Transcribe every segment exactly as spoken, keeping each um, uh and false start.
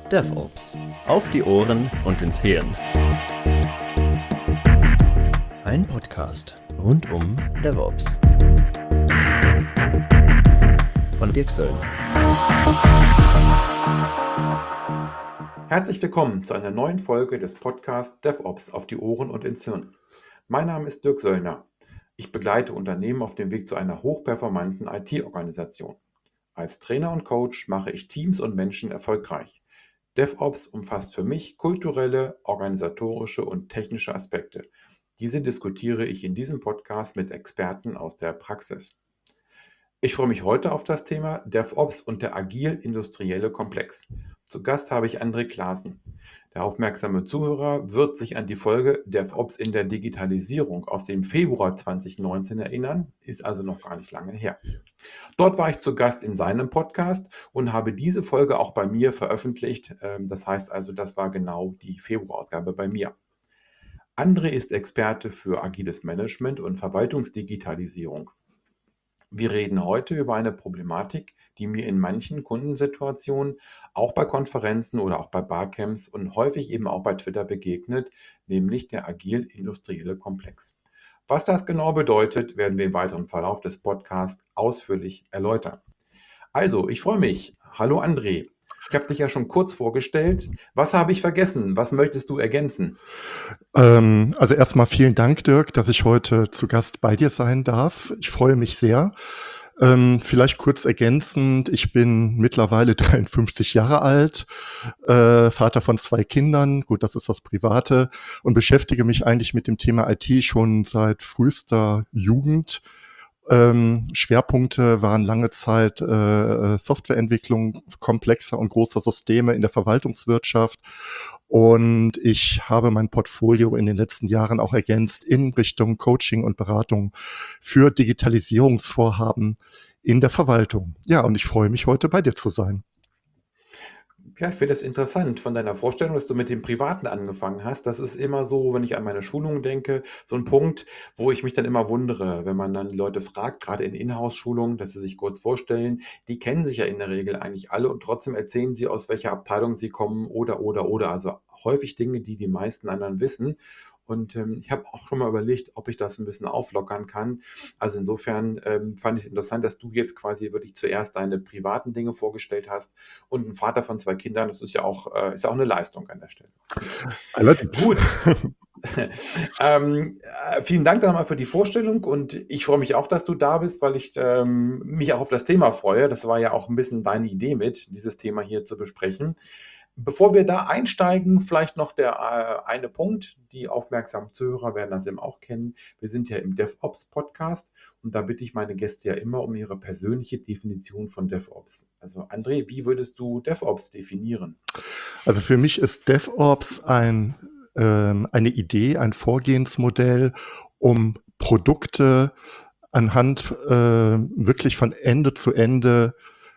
DevOps. Auf die Ohren und ins Hirn. Ein Podcast rund um DevOps. Von Dirk Söllner. Herzlich willkommen zu einer neuen Folge des Podcasts DevOps auf die Ohren und ins Hirn. Mein Name ist Dirk Söllner. Ich begleite Unternehmen auf dem Weg zu einer hochperformanten I T-Organisation. Als Trainer und Coach mache ich Teams und Menschen erfolgreich. DevOps umfasst für mich kulturelle, organisatorische und technische Aspekte. Diese diskutiere ich in diesem Podcast mit Experten aus der Praxis. Ich freue mich heute auf das Thema DevOps und der agil-industrielle Komplex. Zu Gast habe ich André Klaassen. Der aufmerksame Zuhörer wird sich an die Folge DevOps in der Digitalisierung aus dem Februar zwanzig neunzehn erinnern, ist also noch gar nicht lange her. Dort war ich zu Gast in seinem Podcast und habe diese Folge auch bei mir veröffentlicht. Das heißt also, das war genau die Februarausgabe bei mir. André ist Experte für agiles Management und Verwaltungsdigitalisierung. Wir reden heute über eine Problematik, die mir in manchen Kundensituationen, auch bei Konferenzen oder auch bei Barcamps und häufig eben auch bei Twitter begegnet, nämlich der agil-industrielle Komplex. Was das genau bedeutet, werden wir im weiteren Verlauf des Podcasts ausführlich erläutern. Also, ich freue mich. Hallo André. Ich habe dich ja schon kurz vorgestellt. Was habe ich vergessen? Was möchtest du ergänzen? Ähm, also erstmal vielen Dank, Dirk, dass ich heute zu Gast bei dir sein darf. Ich freue mich sehr. Ähm, vielleicht kurz ergänzend, ich bin mittlerweile dreiundfünfzig Jahre alt, äh, Vater von zwei Kindern, gut, das ist das Private, und beschäftige mich eigentlich mit dem Thema I T schon seit frühester Jugend. Ähm, Schwerpunkte waren lange Zeit äh, Softwareentwicklung komplexer und großer Systeme in der Verwaltungswirtschaft. Und ich habe mein Portfolio in den letzten Jahren auch ergänzt in Richtung Coaching und Beratung für Digitalisierungsvorhaben in der Verwaltung. Ja, und ich freue mich, heute bei dir zu sein. Ja, ich finde es interessant von deiner Vorstellung, dass du mit dem Privaten angefangen hast. Das ist immer so, wenn ich an meine Schulungen denke, so ein Punkt, wo ich mich dann immer wundere, wenn man dann die Leute fragt, gerade in Inhouse-Schulungen, dass sie sich kurz vorstellen. Die kennen sich ja in der Regel eigentlich alle und trotzdem erzählen sie, aus welcher Abteilung sie kommen oder, oder, oder. Also häufig Dinge, die die meisten anderen wissen. Und ähm, ich habe auch schon mal überlegt, ob ich das ein bisschen auflockern kann. Also insofern ähm, fand ich es interessant, dass du jetzt quasi wirklich zuerst deine privaten Dinge vorgestellt hast. Und ein Vater von zwei Kindern, das ist ja auch, äh, ist ja auch eine Leistung an der Stelle. Allerdings. Gut. ähm, äh, vielen Dank dann mal für die Vorstellung und ich freue mich auch, dass du da bist, weil ich ähm, mich auch auf das Thema freue. Das war ja auch ein bisschen deine Idee mit, dieses Thema hier zu besprechen. Bevor wir da einsteigen, vielleicht noch der äh, eine Punkt. Die aufmerksamen Zuhörer werden das eben auch kennen. Wir sind ja im DevOps-Podcast und da bitte ich meine Gäste ja immer um ihre persönliche Definition von DevOps. Also André, wie würdest du DevOps definieren? Also für mich ist DevOps ein, ähm, eine Idee, ein Vorgehensmodell, um Produkte anhand äh, wirklich von Ende zu Ende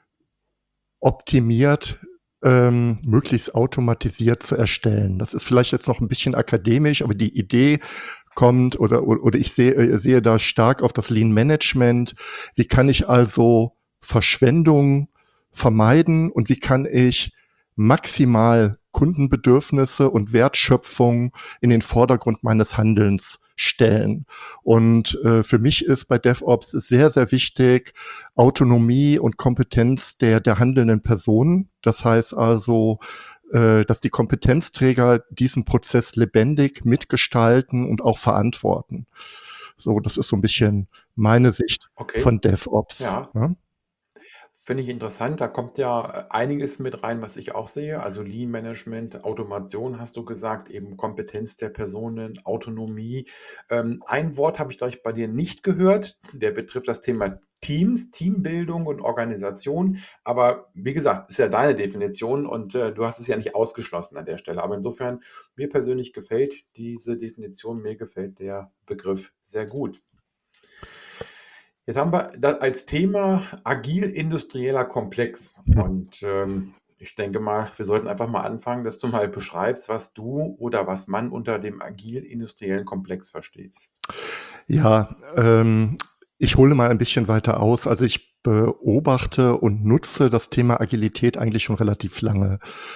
optimiert, ähm, möglichst automatisiert zu erstellen. Das ist vielleicht jetzt noch ein bisschen akademisch, aber die Idee kommt oder, oder ich sehe, sehe da stark auf das Lean Management. Wie kann ich also Verschwendung vermeiden und wie kann ich maximal Kundenbedürfnisse und Wertschöpfung in den Vordergrund meines Handelns stellen. Und äh, für mich ist bei DevOps sehr, sehr wichtig Autonomie und Kompetenz der, der handelnden Personen. Das heißt also, äh, dass die Kompetenzträger diesen Prozess lebendig mitgestalten und auch verantworten. So, das ist so ein bisschen meine Sicht Okay. von DevOps. Ja. Ne? Finde ich interessant. Da kommt ja einiges mit rein, was ich auch sehe. Also Lean Management, Automation hast du gesagt, eben Kompetenz der Personen, Autonomie. Ähm, ein Wort habe ich gleich bei dir nicht gehört. Der betrifft das Thema Teams, Teambildung und Organisation. Aber wie gesagt, ist ja deine Definition und äh, du hast es ja nicht ausgeschlossen an der Stelle. Aber insofern, mir persönlich gefällt diese Definition, mir gefällt der Begriff sehr gut. Jetzt haben wir da als Thema agil-industrieller Komplex. Und ähm, ich denke mal, wir sollten einfach mal anfangen, dass du mal beschreibst, was du oder was man unter dem agil-industriellen Komplex versteht. Ja, ähm, ich hole mal ein bisschen weiter aus. Also ich beobachte und nutze das Thema Agilität eigentlich schon relativ lange.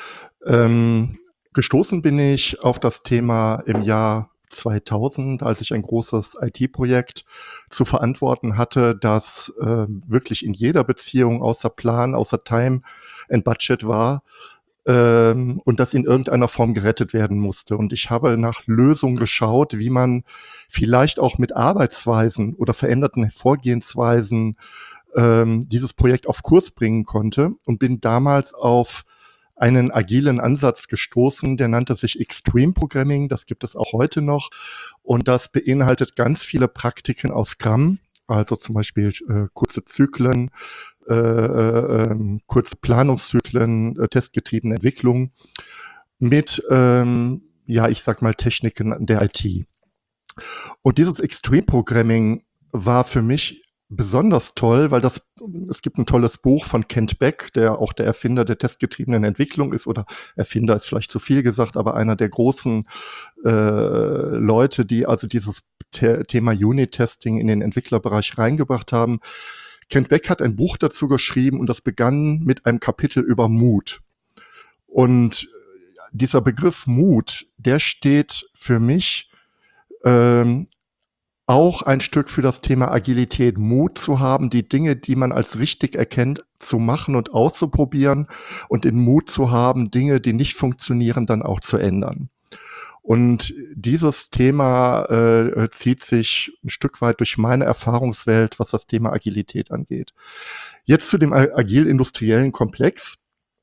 Ähm, gestoßen bin ich auf das Thema im Jahr zweitausend, als ich ein großes I T-Projekt zu verantworten hatte, das äh, wirklich in jeder Beziehung außer Plan, außer Time and Budget war, ähm, und das in irgendeiner Form gerettet werden musste. Und ich habe nach Lösungen geschaut, wie man vielleicht auch mit Arbeitsweisen oder veränderten Vorgehensweisen ähm, dieses Projekt auf Kurs bringen konnte und bin damals auf einen agilen Ansatz gestoßen, der nannte sich Extreme Programming, das gibt es auch heute noch und das beinhaltet ganz viele Praktiken aus Scrum, also zum Beispiel äh, kurze Zyklen, äh, äh, ähm, kurze Planungszyklen, äh, testgetriebene Entwicklung mit, ähm, ja, ich sag mal Techniken der I T. Und dieses Extreme Programming war für mich besonders toll, weil das, es gibt ein tolles Buch von Kent Beck, der auch der Erfinder der testgetriebenen Entwicklung ist, oder Erfinder ist vielleicht zu viel gesagt, aber einer der großen äh, Leute, die also dieses The- Thema Unit-Testing in den Entwicklerbereich reingebracht haben. Kent Beck hat ein Buch dazu geschrieben und das begann mit einem Kapitel über Mut. Und dieser Begriff Mut, der steht für mich ähm, auch ein Stück für das Thema Agilität, Mut zu haben, die Dinge, die man als richtig erkennt, zu machen und auszuprobieren und den Mut zu haben, Dinge, die nicht funktionieren, dann auch zu ändern. Und dieses Thema äh, zieht sich ein Stück weit durch meine Erfahrungswelt, was das Thema Agilität angeht. Jetzt zu dem agil-industriellen Komplex.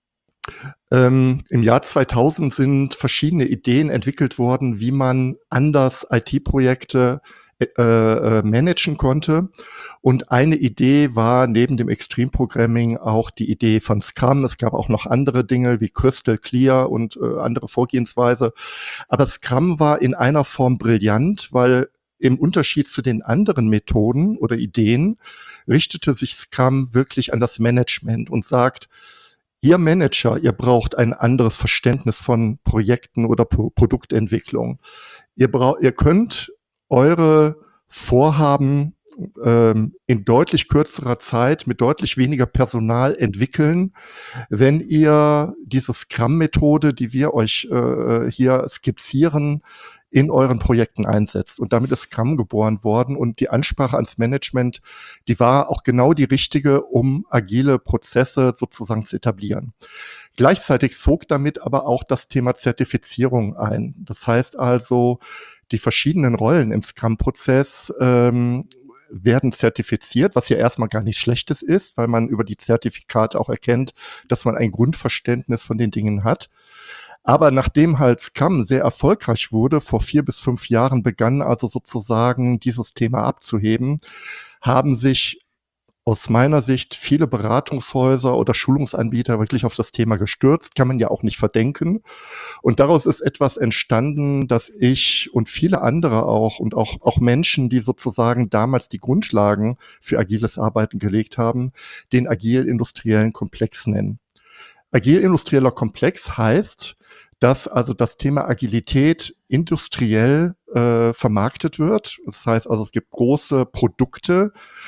Ähm, Im Jahr zweitausend sind verschiedene Ideen entwickelt worden, wie man anders I T-Projekte äh, äh, managen konnte. Und eine Idee war neben dem Extreme Programming auch die Idee von Scrum. Es gab auch noch andere Dinge wie Crystal Clear und äh, andere Vorgehensweise. Aber Scrum war in einer Form brillant, weil im Unterschied zu den anderen Methoden oder Ideen richtete sich Scrum wirklich an das Management und sagt, ihr Manager, ihr braucht ein anderes Verständnis von Projekten oder Pro- Produktentwicklung. Ihr, braucht, ihr könnt eure Vorhaben ähm, in deutlich kürzerer Zeit mit deutlich weniger Personal entwickeln, wenn ihr diese Scrum-Methode, die wir euch äh, hier skizzieren, in euren Projekten einsetzt. Und damit ist Scrum geboren worden und die Ansprache ans Management, die war auch genau die richtige, um agile Prozesse sozusagen zu etablieren. Gleichzeitig zog damit aber auch das Thema Zertifizierung ein. Das heißt also, die verschiedenen Rollen im Scrum-Prozess ähm, werden zertifiziert, was ja erstmal gar nichts Schlechtes ist, weil man über die Zertifikate auch erkennt, dass man ein Grundverständnis von den Dingen hat. Aber nachdem halt Scrum sehr erfolgreich wurde, vor vier bis fünf Jahren begann also sozusagen dieses Thema abzuheben, haben sich aus meiner Sicht viele Beratungshäuser oder Schulungsanbieter wirklich auf das Thema gestürzt, kann man ja auch nicht verdenken. Und daraus ist etwas entstanden, dass ich und viele andere auch und auch, auch Menschen, die sozusagen damals die Grundlagen für agiles Arbeiten gelegt haben, den agil-industriellen Komplex nennen. Agil-industrieller Komplex heißt, dass also das Thema Agilität industriell äh, vermarktet wird. Das heißt also, es gibt große Produkte,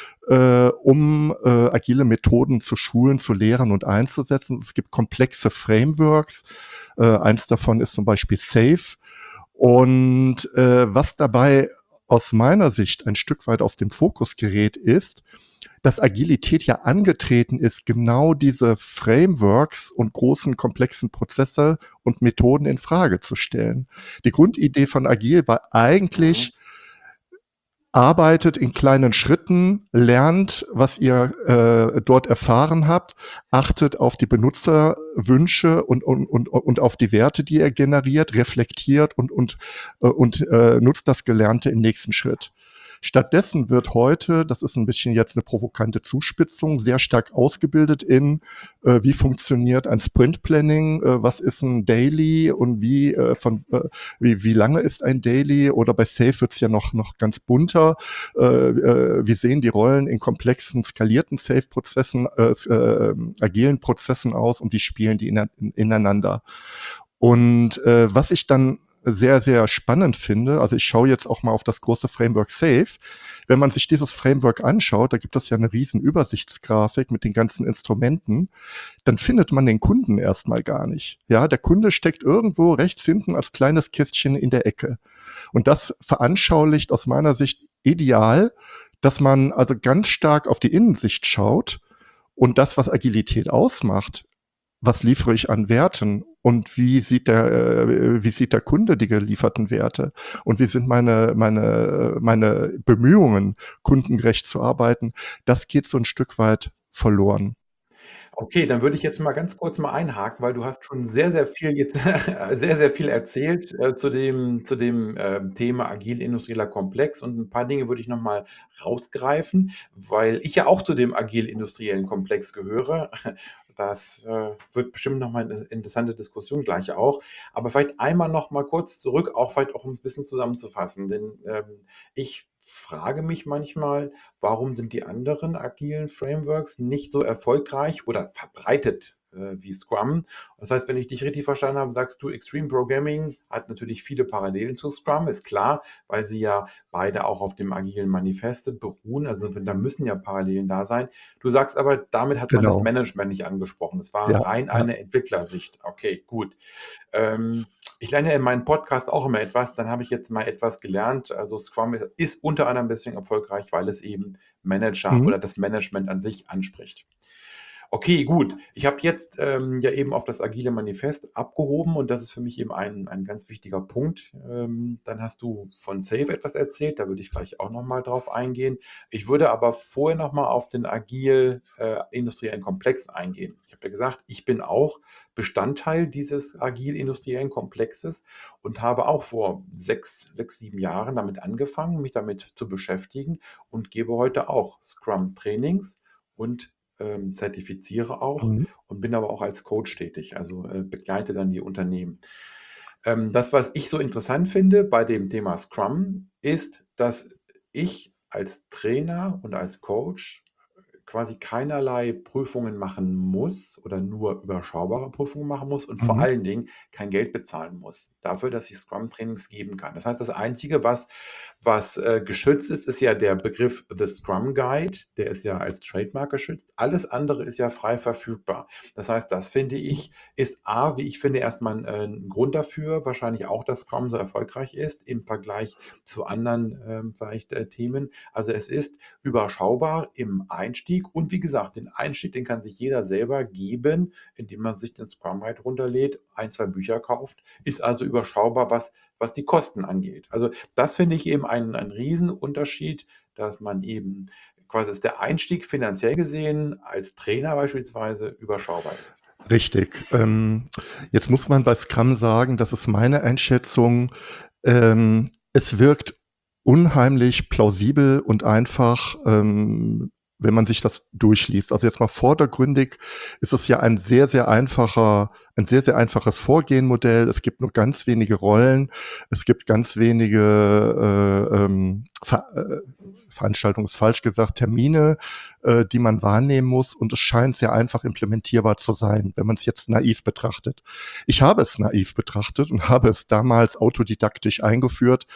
äh, um äh, agile Methoden zu schulen, zu lehren und einzusetzen. Es gibt komplexe Frameworks. Äh, eins davon ist zum Beispiel SAFe. Und äh, was dabei aus meiner Sicht ein Stück weit aus dem Fokus gerät, ist, dass Agilität ja angetreten ist, genau diese Frameworks und großen komplexen Prozesse und Methoden in Frage zu stellen. Die Grundidee von Agil war eigentlich, arbeitet in kleinen Schritten, lernt, was ihr äh, dort erfahren habt, achtet auf die Benutzerwünsche und, und, und, und auf die Werte, die ihr generiert, reflektiert und, und, äh, und äh, nutzt das Gelernte im nächsten Schritt. Stattdessen wird heute, das ist ein bisschen jetzt eine provokante Zuspitzung, sehr stark ausgebildet in, äh, wie funktioniert ein Sprint-Planning, äh, was ist ein Daily und wie, äh, von, äh, wie, wie lange ist ein Daily, oder bei SAFe wird es ja noch, noch ganz bunter. Äh, äh, wie sehen die Rollen in komplexen, skalierten SAFe-Prozessen, äh, äh, agilen Prozessen aus und wie spielen die in, in, ineinander? Und äh, was ich dann sehr, sehr spannend finde, also ich schaue jetzt auch mal auf das große Framework Safe. Wenn man sich dieses Framework anschaut, da gibt es ja eine riesen Übersichtsgrafik mit den ganzen Instrumenten, dann findet man den Kunden erstmal gar nicht. Ja, der Kunde steckt irgendwo rechts hinten als kleines Kästchen in der Ecke. Und das veranschaulicht aus meiner Sicht ideal, dass man also ganz stark auf die Innensicht schaut und das, was Agilität ausmacht, was liefere ich an Werten und wie sieht der, äh, wie sieht der Kunde die gelieferten Werte und wie sind meine, meine, meine Bemühungen, kundengerecht zu arbeiten, das geht so ein Stück weit verloren. Okay, dann würde ich jetzt mal ganz kurz mal einhaken, weil du hast schon sehr, sehr viel jetzt sehr, sehr viel erzählt, äh, zu dem zu dem, ähm, Thema agil industrieller Komplex und ein paar Dinge würde ich noch mal rausgreifen, weil ich ja auch zu dem agil industriellen Komplex gehöre. Das, äh, wird bestimmt noch mal 'ne interessante Diskussion gleich auch. Aber vielleicht einmal noch mal kurz zurück, auch vielleicht auch um es 'n bisschen zusammenzufassen, denn, ähm, ich frage mich manchmal, warum sind die anderen agilen Frameworks nicht so erfolgreich oder verbreitet, äh, wie Scrum? Das heißt, wenn ich dich richtig verstanden habe, sagst du, Extreme Programming hat natürlich viele Parallelen zu Scrum, ist klar, weil sie ja beide auch auf dem agilen Manifeste beruhen. Also da müssen ja Parallelen da sein. Du sagst aber, damit hat man das Genau. Management nicht angesprochen. Das war Ja, rein ja. eine Entwicklersicht. Okay, gut. Ähm, ich lerne ja in meinem Podcast auch immer etwas, dann habe ich jetzt mal etwas gelernt. Also Scrum ist ist unter anderem deswegen erfolgreich, weil es eben Manager Mhm. oder das Management an sich anspricht. Okay, gut. Ich habe jetzt, ähm, ja eben auf das agile Manifest abgehoben und das ist für mich eben ein ein ganz wichtiger Punkt. Ähm, dann hast du von Safe etwas erzählt, da würde ich gleich auch noch mal drauf eingehen. Ich würde aber vorher noch mal auf den agil, äh, industriellen Komplex eingehen. Ich habe ja gesagt, ich bin auch Bestandteil dieses agil industriellen Komplexes und habe auch vor sechs sechs, sieben Jahren damit angefangen, mich damit zu beschäftigen und gebe heute auch Scrum-Trainings und ähm, zertifiziere auch Mhm. und bin aber auch als Coach tätig, also, äh, begleite dann die Unternehmen. Ähm, das, was ich so interessant finde bei dem Thema Scrum, ist, dass ich als Trainer und als Coach quasi keinerlei Prüfungen machen muss oder nur überschaubare Prüfungen machen muss und vor Mhm. allen Dingen kein Geld bezahlen muss dafür, dass ich Scrum-Trainings geben kann. Das heißt, das Einzige, was was, äh, geschützt ist, ist ja der Begriff The Scrum Guide, der ist ja als Trademark geschützt. Alles andere ist ja frei verfügbar. Das heißt, das finde ich, ist A, wie ich finde, erstmal 'n äh, 'n Grund dafür, wahrscheinlich auch, dass Scrum so erfolgreich ist im Vergleich zu anderen, ähm, vielleicht, äh, Themen. Also, es ist überschaubar im Einstieg und wie gesagt, den Einstieg, den kann sich jeder selber geben, indem man sich den Scrum Guide runterlädt, ein, zwei Bücher kauft, ist also überschaubar, was was die Kosten angeht. Also, das finde ich eben einen einen Riesenunterschied, dass man eben quasi dass der Einstieg finanziell gesehen als Trainer beispielsweise überschaubar ist. Richtig. Ähm, jetzt muss man bei Scrum sagen, das ist meine Einschätzung, ähm, es wirkt unheimlich plausibel und einfach, ähm, wenn man sich das durchliest. Also jetzt mal vordergründig ist es ja ein sehr, sehr einfacher ein sehr, sehr einfaches Vorgehenmodell. Es gibt nur ganz wenige Rollen. Es gibt ganz wenige äh, ähm, Ver äh, Veranstaltung ist falsch gesagt, Termine, äh, die man wahrnehmen muss. Und es scheint sehr einfach implementierbar zu sein, wenn man es jetzt naiv betrachtet. Ich habe es naiv betrachtet und habe es damals autodidaktisch eingeführt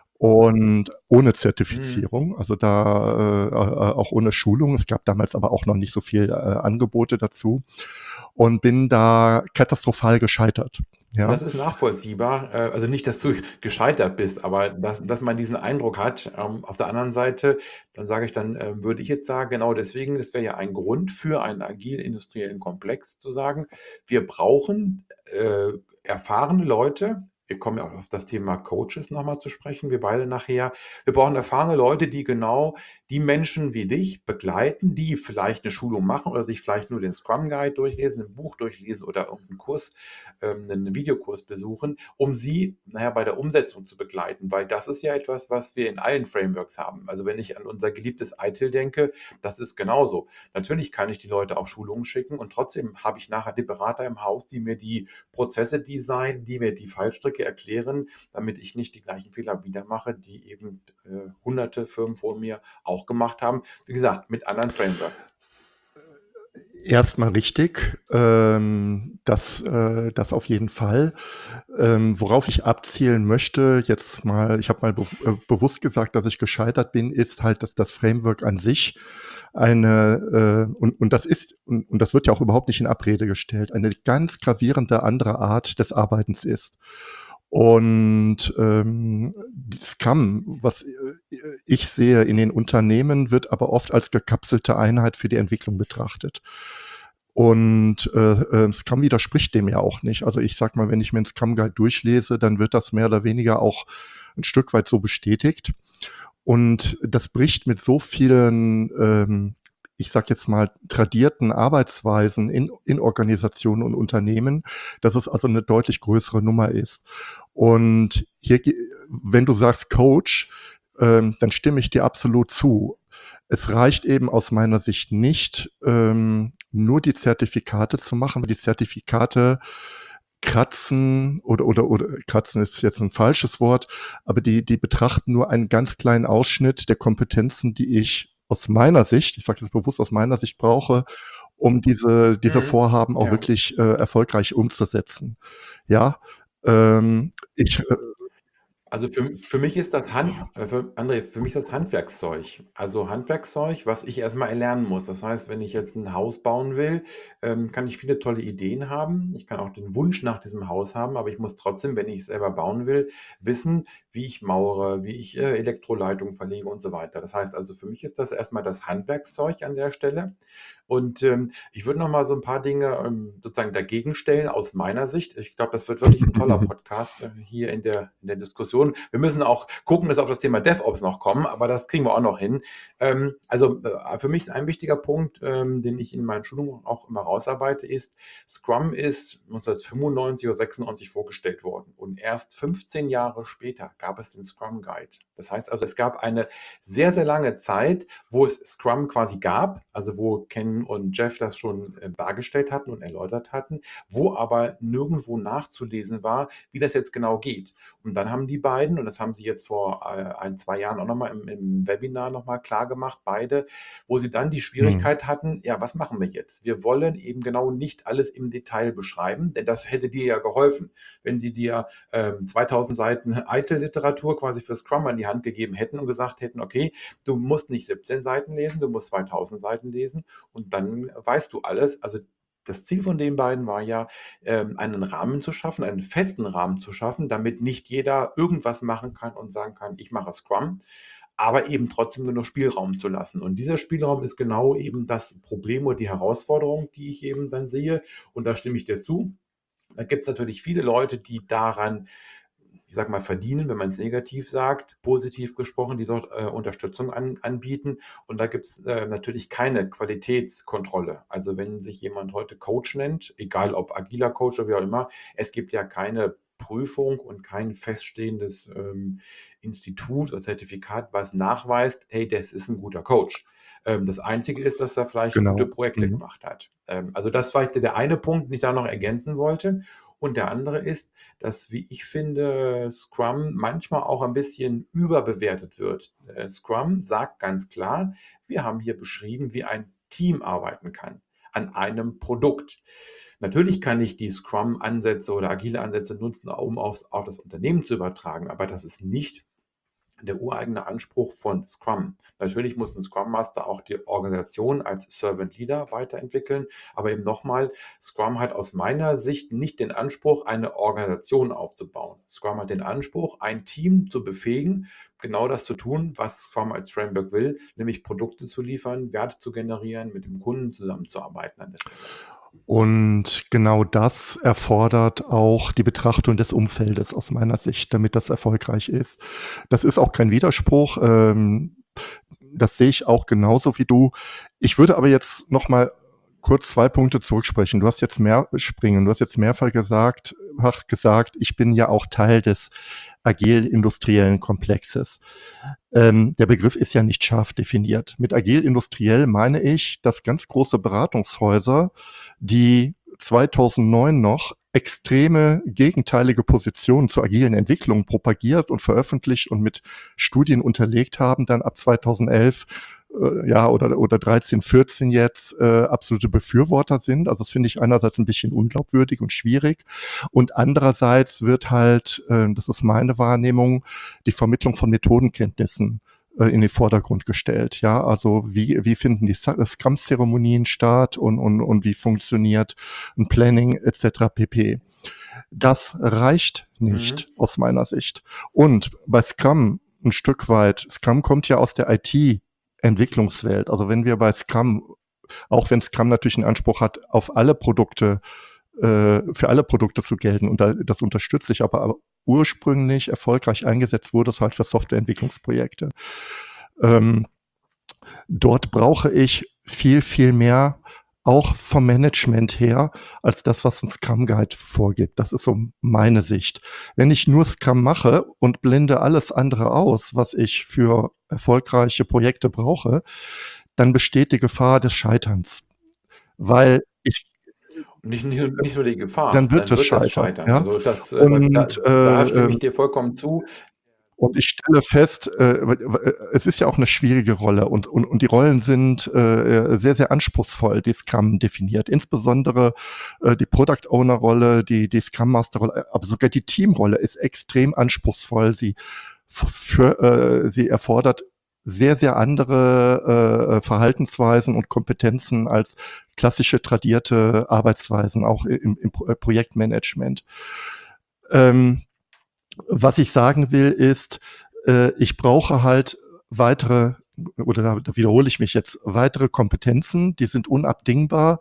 und ohne Mhm. Zertifizierung, also da äh, äh, auch ohne Schulung. Es gab damals aber auch noch nicht so viel äh, Angebote dazu und bin da katastrophal gescheitert. Ja, Das ist nachvollziehbar. Äh, also nicht, dass du gescheitert bist, aber dass dass man diesen Eindruck hat. Ähm, auf der anderen Seite, dann sage ich dann, ähm, würde ich jetzt sagen, genau deswegen, das wäre ja ein Grund für einen agil-industriellen Komplex zu sagen, wir brauchen, äh, erfahrene Leute. Wir kommen ja auch auf das Thema Coaches noch mal zu sprechen, wir beide nachher. Wir brauchen erfahrene Leute, die genau die Menschen wie dich begleiten, die vielleicht eine Schulung machen oder sich vielleicht nur den Scrum Guide durchlesen, ein Buch durchlesen oder irgendeinen Kurs ähm, 'nen Videokurs besuchen, um sie, na ja, bei der Umsetzung zu begleiten, weil das ist ja etwas, was wir in allen Frameworks haben. Also, wenn ich an unser geliebtes I T I L denke, das ist genauso. Natürlich kann ich die Leute auf Schulungen schicken und trotzdem habe ich nachher die Berater im Haus, die mir die Prozesse designen, die mir die Fallstricke erklären, damit ich nicht die gleichen Fehler wieder mache, die eben, äh, hunderte Firmen vor mir auch gemacht haben. Wie gesagt, mit anderen Frameworks. Erstmal richtig, ähm, das, äh, das auf jeden Fall. Ähm, worauf ich abzielen möchte, jetzt mal, ich habe mal be äh, bewusst gesagt, dass ich gescheitert bin, ist halt, dass das Framework an sich eine, äh, und, und das ist, und, und das wird ja auch überhaupt nicht in Abrede gestellt, eine ganz gravierende andere Art des Arbeitens ist. Und ähm, Scrum, was äh, ich sehe in den Unternehmen, wird aber oft als gekapselte Einheit für die Entwicklung betrachtet. Und äh, äh, Scrum widerspricht dem ja auch nicht. Also ich sag mal, wenn ich mir einen Scrum Guide durchlese, dann wird das mehr oder weniger auch ein Stück weit so bestätigt. Und das bricht mit so vielen, ähm, ich sag jetzt mal, tradierten Arbeitsweisen in, in Organisationen und Unternehmen, dass es also eine deutlich größere Nummer ist. Und hier, ge- wenn du sagst Coach, ähm, dann stimme ich dir absolut zu. Es reicht eben aus meiner Sicht nicht, ähm, nur die Zertifikate zu machen, weil die Zertifikate kratzen oder, oder, oder kratzen ist jetzt ein falsches Wort, aber die, die betrachten nur einen ganz kleinen Ausschnitt der Kompetenzen, die ich aus meiner Sicht, ich sage jetzt bewusst aus meiner Sicht brauche, um diese, diese Mhm. Vorhaben auch Ja. wirklich äh, erfolgreich umzusetzen. Ja, ähm, ich, äh, Also für, für mich ist das Hand, äh, für, André, für mich ist das Handwerkszeug. Also Handwerkszeug, was ich erstmal erlernen muss. Das heißt, wenn ich jetzt ein Haus bauen will, ähm, kann ich viele tolle Ideen haben. Ich kann auch den Wunsch nach diesem Haus haben, aber ich muss trotzdem, wenn ich es selber bauen will, wissen, wie ich mauere, wie ich äh, Elektroleitungen verlege und so weiter. Das heißt also, für mich ist das erstmal das Handwerkszeug an der Stelle. Und ähm, ich würde noch mal so ein paar Dinge ähm, sozusagen dagegen stellen aus meiner Sicht. Ich glaube, das wird wirklich ein toller Podcast äh, hier in der, in der Diskussion. Wir müssen auch gucken, dass wir auf das Thema DevOps noch kommen, aber das kriegen wir auch noch hin. Ähm, also äh, für mich ist ein wichtiger Punkt, ähm, den ich in meinen Schulungen auch immer rausarbeite, ist, Scrum ist neunzehnhundertfünfundneunzig oder sechsundneunzig vorgestellt worden. Und erst fünfzehn Jahre später gab es den Scrum Guide. Das heißt also, es gab eine sehr, sehr lange Zeit, wo es Scrum quasi gab, also wo Ken und Jeff das schon äh, dargestellt hatten und erläutert hatten, wo aber nirgendwo nachzulesen war, wie das jetzt genau geht. Und dann haben die beiden, und das haben sie jetzt vor äh, ein, zwei Jahren auch nochmal im, im Webinar nochmal klar gemacht, beide, wo sie dann die hm, Schwierigkeit hatten, ja, was machen wir jetzt? Wir wollen eben genau nicht alles im Detail beschreiben, denn das hätte dir ja geholfen, wenn sie dir ähm, zweitausend Seiten Eitel-Literatur quasi für Scrum an die Hand gegeben hätten und gesagt hätten, okay, du musst nicht siebzehn Seiten lesen, du musst zweitausend Seiten lesen und dann weißt du alles. Also das Ziel von den beiden war ja, ähm, einen Rahmen zu schaffen, einen festen Rahmen zu schaffen, damit nicht jeder irgendwas machen kann und sagen kann, ich mache Scrum, aber eben trotzdem genug Spielraum zu lassen. Und dieser Spielraum ist genau eben das Problem oder die Herausforderung, die ich eben dann sehe. Und da stimme ich dir zu. Da gibt es natürlich viele Leute, die daran, ich sag mal, verdienen, wenn man es negativ sagt, positiv gesprochen, die dort äh, Unterstützung an, anbieten. Und da gibt es äh, natürlich keine Qualitätskontrolle. Also wenn sich jemand heute Coach nennt, egal ob agiler Coach oder wie auch immer, es gibt ja keine Prüfung und kein feststehendes ähm, Institut oder Zertifikat, was nachweist, hey, das ist ein guter Coach. Ähm, das Einzige ist, dass er vielleicht gute genau. Projekte Mhm. gemacht hat. Ähm, also das war der eine Punkt, den ich da noch ergänzen wollte. Und der andere ist, dass, wie ich finde, Scrum manchmal auch ein bisschen überbewertet wird. Äh, Scrum sagt ganz klar, wir haben hier beschrieben, wie ein Team arbeiten kann an einem Produkt. Natürlich kann ich die Scrum-Ansätze oder agile Ansätze nutzen, um aufs, auf das Unternehmen zu übertragen, aber das ist nicht der ureigene Anspruch von Scrum. Natürlich muss ein Scrum Master auch die Organisation als Servant Leader weiterentwickeln, aber eben nochmal, Scrum hat aus meiner Sicht nicht den Anspruch, eine Organisation aufzubauen. Scrum hat den Anspruch, ein Team zu befähigen, genau das zu tun, was Scrum als Framework will, nämlich Produkte zu liefern, Werte zu generieren, mit dem Kunden zusammenzuarbeiten an der Stelle. Und genau das erfordert auch die Betrachtung des Umfeldes aus meiner Sicht, damit das erfolgreich ist. Das ist auch kein Widerspruch. Ähm, das sehe ich auch genauso wie du. Ich würde aber jetzt noch mal kurz zwei Punkte zurücksprechen. Du hast jetzt mehr springen. Du hast jetzt mehrfach gesagt, ach, gesagt, ich bin ja auch Teil des agil-industriellen Komplexes. Ähm, der Begriff ist ja nicht scharf definiert. Mit agil-industriell meine ich, dass ganz große Beratungshäuser, die zweitausendneun noch extreme gegenteilige Positionen zur agilen Entwicklung propagiert und veröffentlicht und mit Studien unterlegt haben, dann ab zweitausendelf äh, ja, oder, oder dreizehn, vierzehn jetzt äh, absolute Befürworter sind. Also das finde ich einerseits ein bisschen unglaubwürdig und schwierig und andererseits wird halt, äh, das ist meine Wahrnehmung, die Vermittlung von Methodenkenntnissen äh, in den Vordergrund gestellt. Ja, also wie, wie finden die Sa- Scrum-Zeremonien statt und, und, und wie funktioniert ein Planning et cetera pp. Das reicht Mhm. nicht aus meiner Sicht. Und bei Scrum ein Stück weit, Scrum kommt ja aus der I T-Entwicklungswelt. Also wenn wir bei Scrum, auch wenn Scrum natürlich einen Anspruch hat, auf alle Produkte, äh, für alle Produkte zu gelten, und da, das unterstütze ich, aber, aber ursprünglich erfolgreich eingesetzt wurde es halt für Softwareentwicklungsprojekte. Ähm, dort brauche ich viel, viel mehr, auch vom Management her, als das, was ein Scrum Guide vorgibt. Das ist so meine Sicht. Wenn ich nur Scrum mache und blende alles andere aus, was ich für erfolgreiche Projekte brauche, dann besteht die Gefahr des Scheiterns. Weil ich, Nicht, nicht, nicht nur die Gefahr, dann wird dann es wird das scheitern. scheitern. Ja? Also das, äh, da, Und da äh, stimme ähm, ich dir vollkommen zu. Und ich stelle fest, äh, äh, es ist ja auch eine schwierige Rolle und, und, und die Rollen sind äh, sehr, sehr anspruchsvoll, die Scrum definiert. Insbesondere äh, die Product Owner Rolle, die, die Scrum Master Rolle, aber sogar die Teamrolle ist extrem anspruchsvoll. Sie, für, äh, sie erfordert sehr, sehr andere äh, Verhaltensweisen und Kompetenzen als klassische tradierte Arbeitsweisen, auch im, im Pro- Projektmanagement. Ähm, was ich sagen will, ist, äh, ich brauche halt weitere, oder da, da wiederhole ich mich jetzt, weitere Kompetenzen, die sind unabdingbar.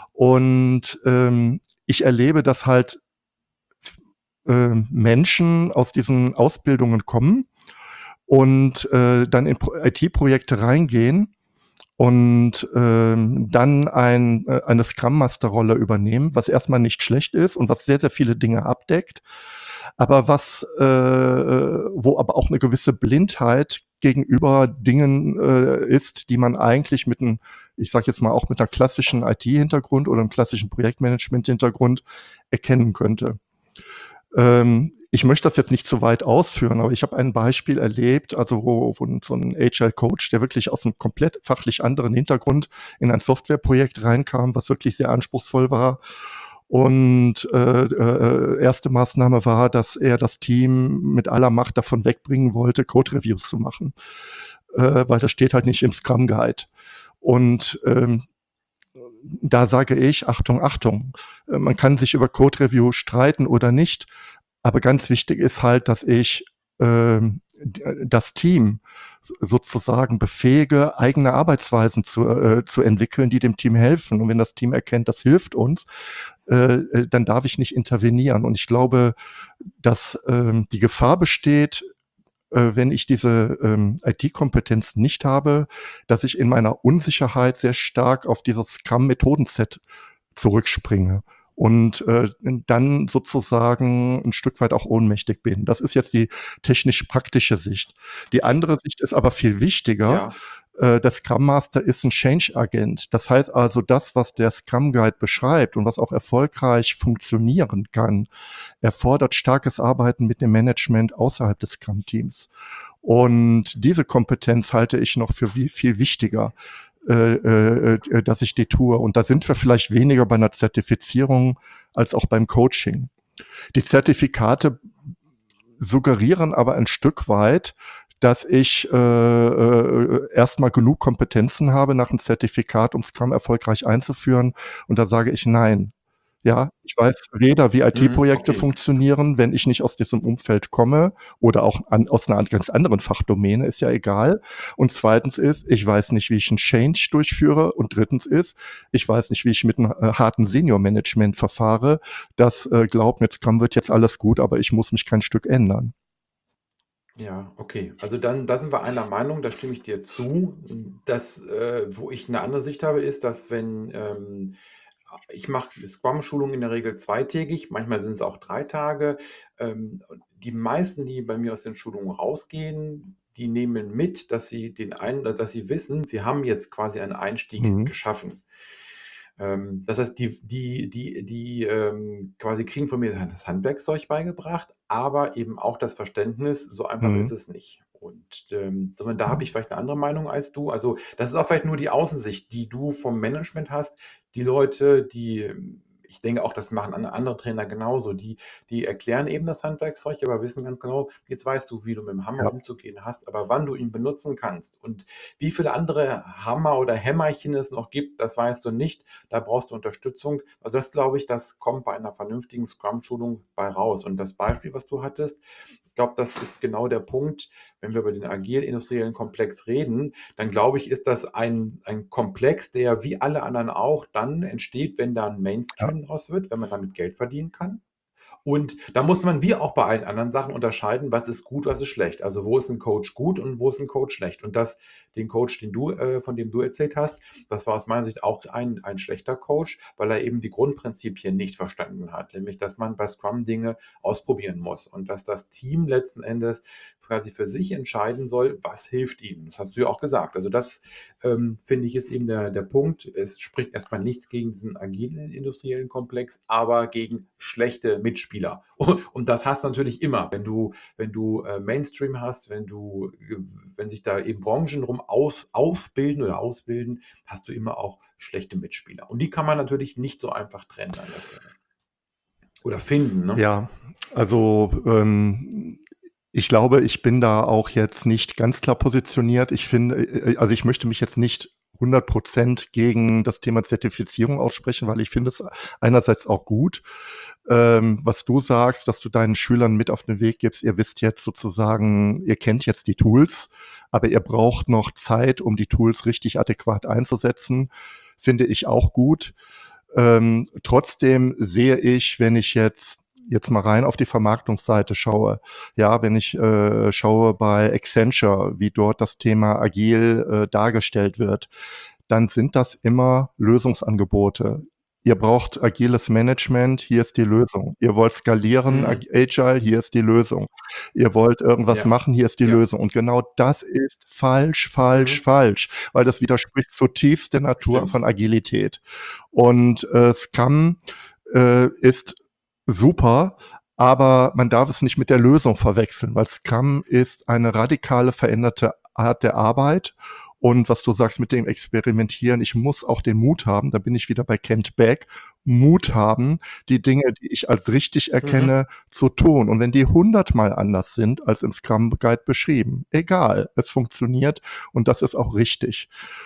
Und ähm, ich erlebe, dass halt äh, Menschen aus diesen Ausbildungen kommen und äh, dann in Pro- I T-Projekte reingehen und ähm, dann ein, äh, eine Scrum Master Rolle übernehmen, was erstmal nicht schlecht ist und was sehr, sehr viele Dinge abdeckt, aber was, äh, wo aber auch eine gewisse Blindheit gegenüber Dingen äh, ist, die man eigentlich mit einem, ich sage jetzt mal auch mit einer klassischen I T-Hintergrund oder einem klassischen Projektmanagement-Hintergrund erkennen könnte. Ähm, ich möchte das jetzt nicht zu weit ausführen, aber ich habe ein Beispiel erlebt, also wo, wo so ein Agile-Coach, der wirklich aus einem komplett fachlich anderen Hintergrund in ein Softwareprojekt reinkam, was wirklich sehr anspruchsvoll war. Und äh, äh, erste Maßnahme war, dass er das Team mit aller Macht davon wegbringen wollte, Code-Reviews zu machen, äh, weil das steht halt nicht im Scrum Guide. Und ähm, da sage ich, Achtung, Achtung, äh, man kann sich über Code-Review streiten oder nicht, aber ganz wichtig ist halt, dass ich ähm, d- das Team s- sozusagen befähige, eigene Arbeitsweisen zu, äh, zu entwickeln, die dem Team helfen. Und wenn das Team erkennt, das hilft uns, äh, äh, dann darf ich nicht intervenieren. Und ich glaube, dass ähm, die Gefahr besteht, äh, wenn ich diese ähm, I T-Kompetenz nicht habe, dass ich in meiner Unsicherheit sehr stark auf dieses Scrum-Methodenset zurückspringe und äh, dann sozusagen ein Stück weit auch ohnmächtig bin. Das ist jetzt die technisch-praktische Sicht. Die andere Sicht ist aber viel wichtiger. Ja, Äh, der Scrum Master ist ein Change-Agent. Das heißt also, das, was der Scrum Guide beschreibt und was auch erfolgreich funktionieren kann, erfordert starkes Arbeiten mit dem Management außerhalb des Scrum-Teams. Und diese Kompetenz halte ich noch für wie, viel wichtiger, äh, äh, äh, dass ich die tue. Und da sind wir vielleicht weniger bei einer Zertifizierung als auch beim Coaching. Die Zertifikate suggerieren aber ein Stück weit, dass ich äh, äh, erstmal genug Kompetenzen habe nach einem Zertifikat, um Scrum erfolgreich einzuführen. Und da sage ich nein. Ja, ich weiß weder, wie mhm, I T-Projekte okay. funktionieren, wenn ich nicht aus diesem Umfeld komme oder auch an, aus einer ganz anderen Fachdomäne, ist ja egal. Und zweitens ist, ich weiß nicht, wie ich einen Change durchführe. Und drittens ist, ich weiß nicht, wie ich mit einem äh, harten Senior-Management verfahre, das äh, glaubt, mit Scrum wird jetzt alles gut, aber ich muss mich kein Stück ändern. Ja, okay. Also dann, da sind wir einer Meinung, da stimme ich dir zu. Das, äh, wo ich eine andere Sicht habe, ist, dass wenn ähm, ich mache Scrum-Schulungen in der Regel zweitägig, manchmal sind es auch drei Tage. Ähm, und die meisten, die bei mir aus den Schulungen rausgehen, die nehmen mit, dass sie den einen, dass sie wissen, sie haben jetzt quasi einen Einstieg Mhm. geschaffen. Ähm, das heißt, die die die die, ähm, quasi kriegen von mir das Handwerkszeug beigebracht, aber eben auch das Verständnis, so einfach ist Mhm. es nicht. Und, ähm, sondern da habe ich vielleicht eine andere Meinung als du. Also, das ist auch vielleicht nur die Außensicht, die du vom Management hast. Die Leute, die ähm, ich denke auch, das machen an andere Trainer genauso, die die erklären eben das Handwerkszeug, aber wissen ganz genau: „Jetzt weißt du, wie du mit dem Hammer Ja. umzugehen hast, aber wann du ihn benutzen kannst und wie viele andere Hammer oder Hämmerchen es noch gibt, das weißt du nicht. Da brauchst du Unterstützung.“ Also, das glaube ich, das kommt bei einer vernünftigen Scrum-Schulung bei raus. Und das Beispiel, was du hattest, ich glaube, das ist genau der Punkt, wenn wir über den agil-industriellen Komplex reden, dann glaube ich, ist das ein ein Komplex, der wie alle anderen auch dann entsteht, wenn da 'n Ja. Mainstream draus wird, wenn man damit Geld verdienen kann. Und da muss man wie auch bei allen anderen Sachen unterscheiden, was ist gut, was ist schlecht. Also, wo ist ein Coach gut und wo ist ein Coach schlecht? Und das den Coach, den du äh, von dem du erzählt hast, das war aus meiner Sicht auch ein ein schlechter Coach, weil er eben die Grundprinzipien nicht verstanden hat, nämlich, dass man bei Scrum Dinge ausprobieren muss und dass das Team letzten Endes quasi für sich entscheiden soll, was hilft ihm. Das hast du ja auch gesagt. Also, das, ähm, finde ich, ist eben der der Punkt. Es spricht erst mal nichts gegen diesen agilen industriellen Komplex, aber gegen schlechte Mitspieler. Und das hast du natürlich immer, wenn du wenn du, äh, Mainstream hast, wenn du äh, wenn sich da eben Branchen drum aus aufbilden oder ausbilden, hast du immer auch schlechte Mitspieler. Und die kann man natürlich nicht so einfach trennen an der Stelle. Oder finden, ne? Ja, also, ähm, ich glaube, ich bin da auch jetzt nicht ganz klar positioniert. Ich finde äh, äh, also, ich möchte mich jetzt nicht hundert Prozent gegen das Thema Zertifizierung aussprechen, weil ich finde es einerseits auch gut, ähm, was du sagst, dass du deinen Schülern mit auf den Weg gibst. Ihr wisst jetzt sozusagen, ihr kennt jetzt die Tools, aber ihr braucht noch Zeit, um die Tools richtig adäquat einzusetzen. Finde ich auch gut. Ähm, trotzdem sehe ich, wenn ich jetzt jetzt mal rein auf die Vermarktungsseite schaue, ja, wenn ich äh, schaue bei Accenture, wie dort das Thema agil äh, dargestellt wird, dann sind das immer Lösungsangebote. Ihr braucht agiles Management, hier ist die Lösung. Ihr wollt skalieren, Mhm. ag agile, hier ist die Lösung. Ihr wollt irgendwas Ja, machen, hier ist die ja, Lösung. Und genau das ist falsch, falsch, mhm. falsch, weil das widerspricht zutiefst der Natur Stimmt. von Agilität. Und äh, Scrum äh, ist super, aber man darf es nicht mit der Lösung verwechseln, weil Scrum ist eine radikale veränderte Art der Arbeit. Und was du sagst mit dem Experimentieren, ich muss auch den Mut haben, da bin ich wieder bei Kent Beck, Mut haben, die Dinge, die ich als richtig Mhm. erkenne, zu tun. Und wenn die hundertmal anders sind als im Scrum Guide beschrieben, egal, es funktioniert und das ist auch richtig.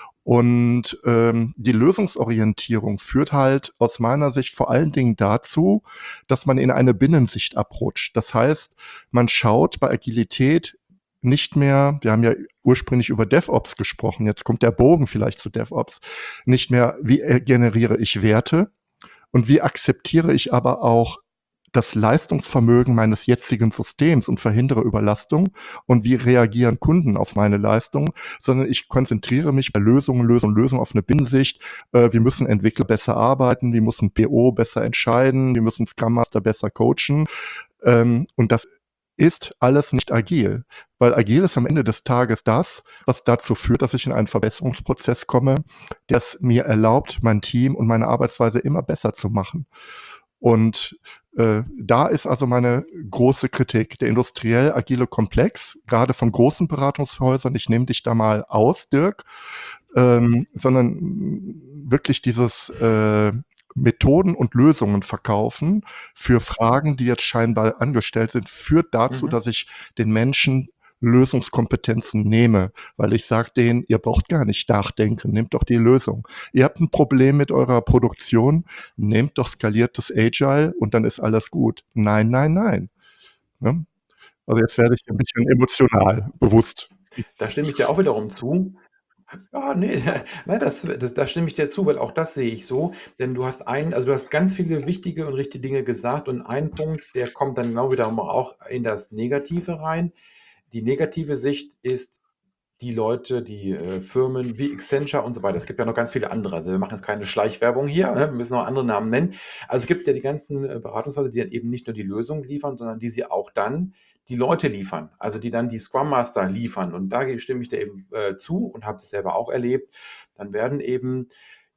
Und ähm, die Lösungsorientierung führt halt aus meiner Sicht vor allen Dingen dazu, dass man in eine Binnensicht abrutscht. Das heißt, man schaut bei Agilität nicht mehr, wir haben ja ursprünglich über DevOps gesprochen, jetzt kommt der Bogen vielleicht zu DevOps, nicht mehr, wie äh, generiere ich Werte und wie akzeptiere ich aber auch das Leistungsvermögen meines jetzigen Systems und verhindere Überlastung und wie reagieren Kunden auf meine Leistung, sondern ich konzentriere mich bei Lösungen, Lösungen, Lösungen auf eine Binnensicht. Äh, wir müssen Entwickler besser arbeiten, wir müssen P O besser entscheiden, wir müssen Scrum Master besser coachen. Ähm, und das ist alles nicht agil, weil agil ist am Ende des Tages das, was dazu führt, dass ich in einen Verbesserungsprozess komme, der es mir erlaubt, mein Team und meine Arbeitsweise immer besser zu machen. Und äh, da ist also meine große Kritik. Der industriell agile Komplex, gerade von großen Beratungshäusern, ich nehme dich da mal aus, Dirk, ähm, sondern mm, wirklich dieses äh, Methoden und Lösungen verkaufen für Fragen, die jetzt scheinbar angestellt sind, führt dazu, Mhm. dass ich den Menschen Lösungskompetenzen nehme, weil ich sage denen, ihr braucht gar nicht nachdenken, nehmt doch die Lösung. Ihr habt ein Problem mit eurer Produktion, nehmt doch skaliertes Agile und dann ist alles gut. Nein, nein, nein. Ne? Also jetzt werde ich ein bisschen emotional, bewusst. Da stimme ich dir auch wiederum zu. Ah, ne, nein, das das da stimme ich dir zu, weil auch das sehe ich so, denn du hast einen also, du hast ganz viele wichtige und richtige Dinge gesagt und ein Punkt, der kommt dann genau wiederum auch in das Negative rein. Die negative Sicht ist die Leute, die, äh, Firmen wie Accenture und so weiter. Es gibt ja noch ganz viele andere. Also, wir machen jetzt keine Schleichwerbung hier, ne? Wir müssen noch andere Namen nennen. Also, es gibt ja die ganzen, äh, Beratungshäuser, die dann eben nicht nur die Lösung liefern, sondern die sie auch dann die Leute liefern, also, die dann die Scrum Master liefern. Und da ge stimme ich dir eben, äh, zu und habe das selber auch erlebt. Dann werden eben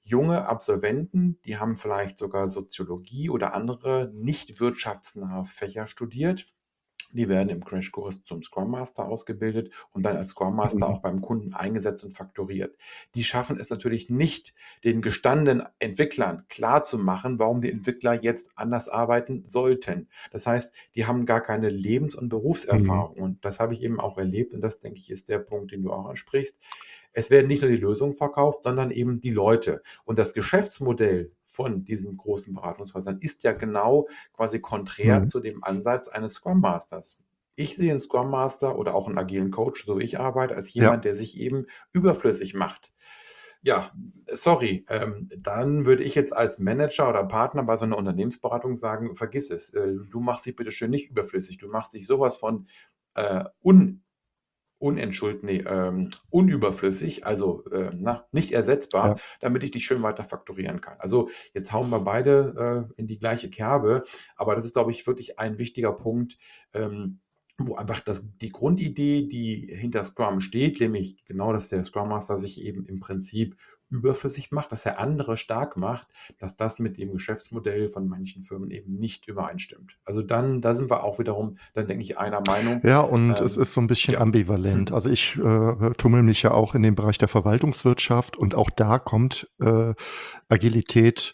junge Absolventen, die haben vielleicht sogar Soziologie oder andere nicht wirtschaftsnahe Fächer studiert. Die werden im Crashkurs zum Scrum Master ausgebildet und dann als Scrum Master Mhm. auch beim Kunden eingesetzt und faktoriert. Die schaffen es natürlich nicht, den gestandenen Entwicklern klarzumachen, warum die Entwickler jetzt anders arbeiten sollten. Das heißt, die haben gar keine Lebens- und Mhm. Berufserfahrung. Und das habe ich eben auch erlebt. Und das, denke ich, ist der Punkt, den du auch ansprichst. Es werden nicht nur die Lösungen verkauft, sondern eben die Leute. Und das Geschäftsmodell von diesen großen Beratungshäusern ist ja genau quasi konträr Mhm. zu dem Ansatz eines Scrum Masters. Ich sehe einen Scrum Master oder auch einen agilen Coach, so wie ich arbeite, als Ja. jemand, der sich eben überflüssig macht. Ja, sorry, ähm, dann würde ich jetzt als Manager oder Partner bei so einer Unternehmensberatung sagen: „Vergiss es, äh, du machst dich bitte schön nicht überflüssig. Du machst dich sowas von, äh, un unentschuld ne, ähm, unüberflüssig, also, äh, na, nicht ersetzbar, Ja. damit ich dich schön weiter fakturieren kann.“ Also, jetzt hauen wir beide, äh, in die gleiche Kerbe, aber das ist, glaube ich, wirklich ein wichtiger Punkt, ähm, wo einfach das die Grundidee, die hinter Scrum steht, nämlich genau, dass der Scrum Master sich eben im Prinzip überflüssig macht, dass er andere stark macht, dass das mit dem Geschäftsmodell von manchen Firmen eben nicht übereinstimmt. Also, dann da sind wir auch wiederum, dann denke ich, einer Meinung. Ja, und es Ähm, ist so 'n bisschen ja. ambivalent. Also, ich, äh, tummel mich ja auch in dem Bereich der Verwaltungswirtschaft und auch da kommt, äh, Agilität,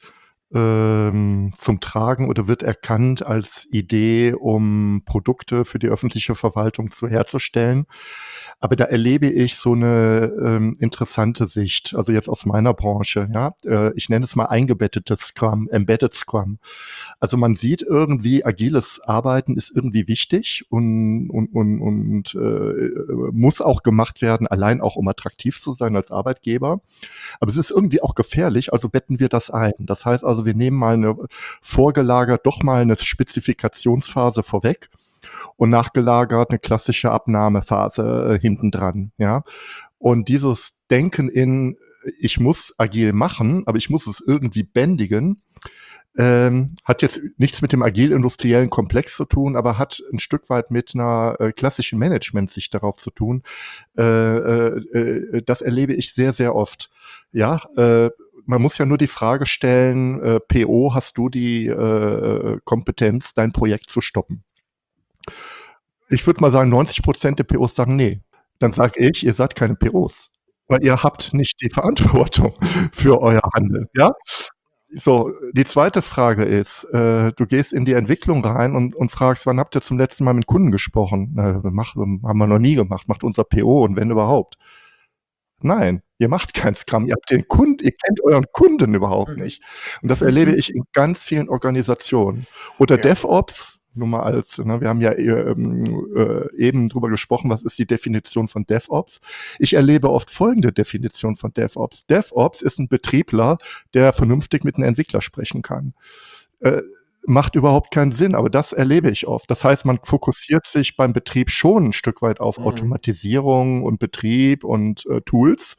ähm, zum Tragen oder wird erkannt als Idee, um Produkte für die öffentliche Verwaltung zu herzustellen. Aber da erlebe ich so 'ne, ähm, interessante Sicht, also jetzt aus meiner Branche, ja. Äh, ich nenne es mal eingebettetes Scrum, Embedded Scrum. Also, man sieht irgendwie, agiles Arbeiten ist irgendwie wichtig und und und und, äh, muss auch gemacht werden, allein auch um attraktiv zu sein als Arbeitgeber. Aber es ist irgendwie auch gefährlich, also betten wir das ein. Das heißt also, wir nehmen mal 'ne vorgelagert doch mal 'ne Spezifikationsphase vorweg und nachgelagert 'ne klassische Abnahmephase, äh, hintendran, ja? Und dieses Denken in: „Ich muss agil machen, aber ich muss es irgendwie bändigen“, ähm, hat jetzt nichts mit dem agil-industriellen Komplex zu tun, aber hat 'n Stück weit mit 'ner, äh, klassischen Management-Sicht darauf zu tun. Äh, äh, äh, das erlebe ich sehr, sehr oft. Ja, äh, man muss ja nur die Frage stellen, äh, P O, hast du die, äh, Kompetenz, dein Projekt zu stoppen? Ich würde mal sagen, neunzig Prozent der P Os sagen: „Ne.“ Dann sage ich: „Ihr seid keine P Os, weil ihr habt nicht die Verantwortung für euer Handeln“, ja? So, die zweite Frage ist, äh, du gehst in die Entwicklung rein und und fragst: „Wann habt ihr zum letzten Mal mit Kunden gesprochen?“ „Na, wir machen haben wir noch nie gemacht, macht unser P O und wenn überhaupt.“ Nein, ihr macht kein Scrum, ihr habt den Kund ihr kennt euren Kunden überhaupt Mhm. nicht. Und das erlebe Mhm. ich in ganz vielen Organisationen. Oder Ja. DevOps, nur mal als ne, wir haben ja, ähm, äh, eben drüber gesprochen, was ist die Definition von DevOps? Ich erlebe oft folgende Definition von DevOps. DevOps ist 'n Betriebler, der vernünftig mit 'nem Entwickler sprechen kann. Äh, macht überhaupt keinen Sinn, aber das erlebe ich oft. Das heißt, man fokussiert sich beim Betrieb schon 'n Stück weit auf Mhm. Automatisierung und Betrieb und, äh, Tools.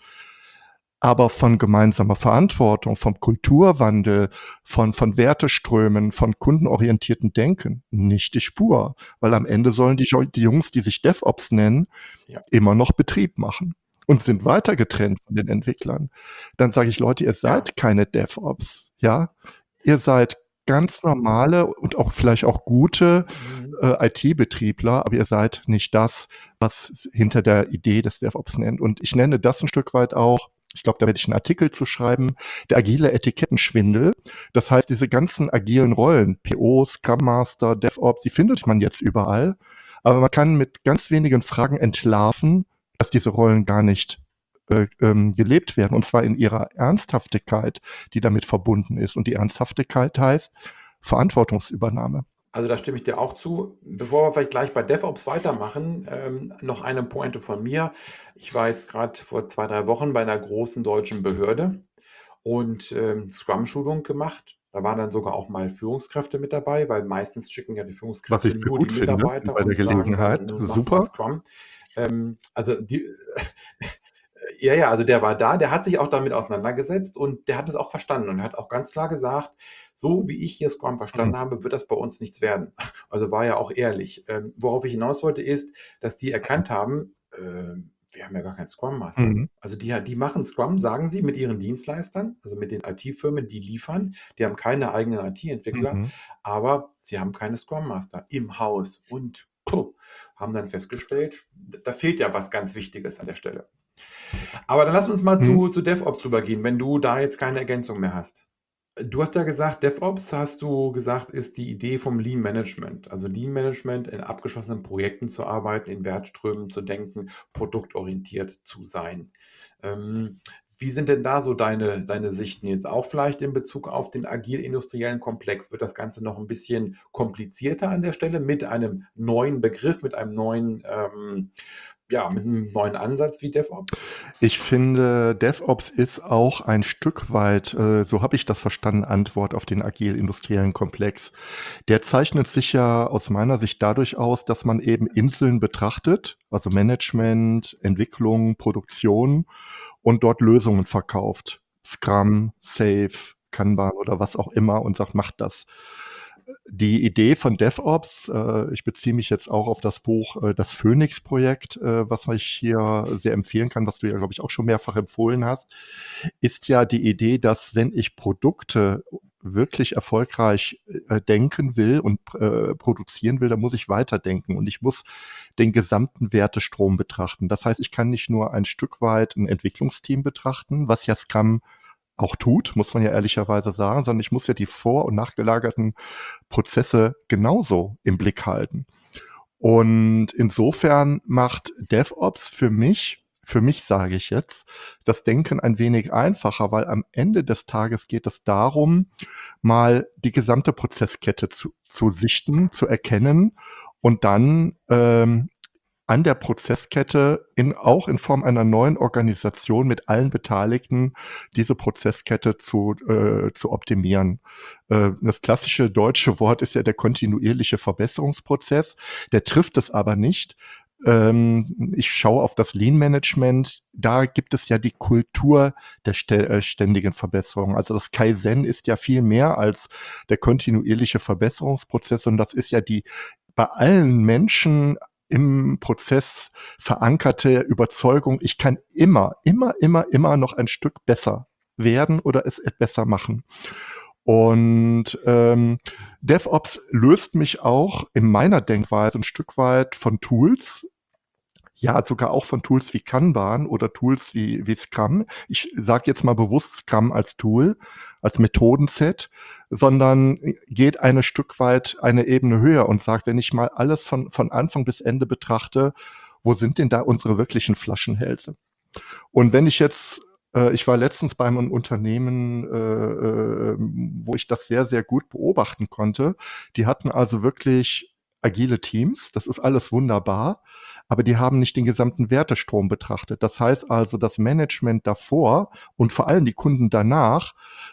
Aber von gemeinsamer Verantwortung, vom Kulturwandel, von von Werteströmen, von kundenorientiertem Denken nicht die Spur, weil am Ende sollen die Jo die Jungs, die sich DevOps nennen, Ja. immer noch Betrieb machen und sind weiter getrennt von den Entwicklern. Dann sage ich: „Leute, ihr Ja. seid keine DevOps, ja? Ihr seid ganz normale und auch vielleicht auch gute, Mhm. äh, I T-Betriebler, aber ihr seid nicht das, was s hinter der Idee des DevOps nennt.“ Und ich nenne das 'n Stück weit auch ich glaube, da werde ich 'n Artikel zu schreiben, der agile Etikettenschwindel. Das heißt, diese ganzen agilen Rollen, P O, Scrum Master, DevOps, die findet man jetzt überall, aber man kann mit ganz wenigen Fragen entlarven, dass diese Rollen gar nicht, äh, ähm, gelebt werden, und zwar in ihrer Ernsthaftigkeit, die damit verbunden ist. Und die Ernsthaftigkeit heißt Verantwortungsübernahme. Also, da stimme ich dir auch zu. Bevor wir vielleicht gleich bei DevOps weitermachen, ähm, noch eine Pointe von mir. Ich war jetzt grad vor zwei, drei Wochen bei 'ner großen deutschen Behörde und, ähm, Scrum-Schulung gemacht. Da waren dann sogar auch mal Führungskräfte mit dabei, weil meistens schicken ja die Was ich Führungskräfte sehr nur die gut finde Mitarbeiter bei der und sagen Gelegenheit. dann: „Nun macht mal Super. Scrum.“ Ähm, also die ja, ja, also der war da, der hat sich auch damit auseinandergesetzt und der hat es auch verstanden und hat auch ganz klar gesagt: „So wie ich hier Scrum Mhm. verstanden habe, wird das bei uns nichts werden.“ Also war ja auch ehrlich. Ähm, worauf ich hinaus wollte, ist, dass die Mhm. erkannt haben, ähm, wir haben ja gar keinen Scrum Master. Mhm. Also die, die machen Scrum, sagen sie, mit ihren Dienstleistern, also mit den I T-Firmen, die liefern. Die haben keine eigenen I T-Entwickler, Mhm. aber sie haben keine Scrum Master im Haus und puh, haben dann festgestellt, da fehlt ja was ganz Wichtiges an der Stelle. Aber dann lass uns mal Mhm. zu, zu DevOps rübergehen, wenn du da jetzt keine Ergänzung mehr hast. Du hast ja gesagt, DevOps, hast du gesagt, ist die Idee vom Lean Management. Also Lean Management, in abgeschlossenen Projekten zu arbeiten, in Wertströmen zu denken, produktorientiert zu sein. Ähm, wie sind denn da so deine, deine Sichten jetzt auch vielleicht in Bezug auf den agil-industriellen Komplex? Wird das Ganze noch ein bisschen komplizierter an der Stelle mit einem neuen Begriff, mit einem neuen, ähm, ja, mit einem neuen Ansatz wie DevOps? Ich finde, DevOps ist auch ein Stück weit, äh, so habe ich das verstanden, Antwort auf den agil-industriellen Komplex. Der zeichnet sich ja aus meiner Sicht dadurch aus, dass man eben Inseln betrachtet, also Management, Entwicklung, Produktion und dort Lösungen verkauft. Scrum, Safe, Kanban oder was auch immer und sagt, macht das. Die Idee von DevOps, äh, ich beziehe mich jetzt auch auf das Buch äh, Das Phoenix-Projekt, äh, was ich hier sehr empfehlen kann, was du ja, glaube ich, auch schon mehrfach empfohlen hast, ist ja die Idee, dass wenn ich Produkte wirklich erfolgreich äh, denken will und äh, produzieren will, dann muss ich weiterdenken und ich muss den gesamten Wertestrom betrachten. Das heißt, ich kann nicht nur ein Stück weit ein Entwicklungsteam betrachten, was ja Scrum auch tut, muss man ja ehrlicherweise sagen, sondern ich muss ja die vor- und nachgelagerten Prozesse genauso im Blick halten. Und insofern macht DevOps für mich, für mich sage ich jetzt, das Denken ein wenig einfacher, weil am Ende des Tages geht es darum, mal die gesamte Prozesskette zu, zu sichten, zu erkennen und dann ähm, an der Prozesskette in, auch in Form einer neuen Organisation mit allen Beteiligten diese Prozesskette zu, äh, zu optimieren. Äh, das klassische deutsche Wort ist ja der kontinuierliche Verbesserungsprozess. Der trifft es aber nicht. Ähm, ich schaue auf das Lean Management. Da gibt es ja die Kultur der stä- äh, ständigen Verbesserung. Also das Kaizen ist ja viel mehr als der kontinuierliche Verbesserungsprozess, und das ist ja die bei allen Menschen im Prozess verankerte Überzeugung, ich kann immer, immer, immer, immer noch ein Stück besser werden oder es besser machen. Und ähm, DevOps löst mich auch in meiner Denkweise ein Stück weit von Tools, ja, sogar auch von Tools wie Kanban oder Tools wie, wie Scrum. Ich sage jetzt mal bewusst Scrum als Tool, als Methodenset, sondern geht eine Stück weit eine Ebene höher und sagt, wenn ich mal alles von, von Anfang bis Ende betrachte, wo sind denn da unsere wirklichen Flaschenhälse? Und wenn ich jetzt, äh, ich war letztens bei einem Unternehmen, äh, äh, wo ich das sehr, sehr gut beobachten konnte. Die hatten also wirklich agile Teams, das ist alles wunderbar, aber die haben nicht den gesamten Wertestrom betrachtet. Das heißt also, das Management davor und vor allem die Kunden danach